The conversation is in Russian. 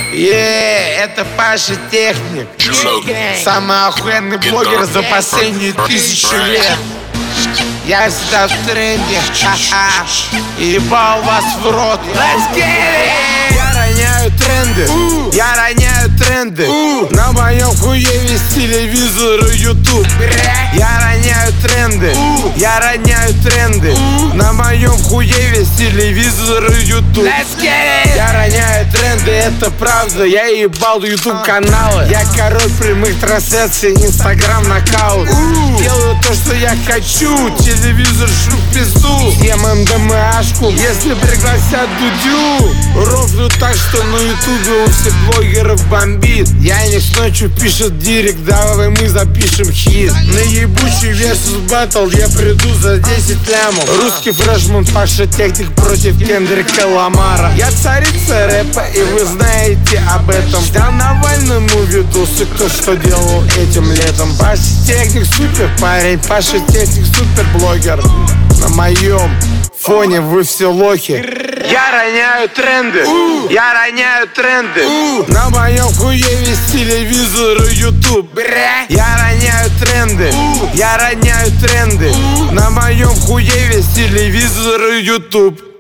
Это Паша Техник, самый охуенный блогер за последние 1000 лет. Я всегда в тренде, ха-ха, и ебал вас в рот. Let's get it! Я роняю тренды, я роняю тренды. На моем хуеве с телевизора YouTube. Я роняю тренды, я роняю тренды. На моем хуеве с телевизора YouTube. Let's get it! Я роняю тренды, это правда. Я ебал YouTube каналы. Я король прямых трансляций, Instagram нокаут. Делаю то, что я хочу. Телевизор шлю в пизду. Съем МДМАшку, если пригласят Дудю. Рофлю так, что на ютубе у всех блогеров бомбит. Яникс ночью пишет директ, давай мы запишем хит. На ебучий Versus Battle я приду за 10 лямов. Русский фрешман Паша Техник против Кендрика Ламара. Я царица рэпа, и вы знаете об этом. Снял Навальному видосы, кто что делал этим летом. Паша Техник супер парень, Паша Техник супер блогер. На моем фоне вы все лохи. Я роняю тренды, я роняю тренды. На моем хуеве с телевизора YouTube. Я роняю тренды, я роняю тренды. На моем хуеве с телевизора YouTube.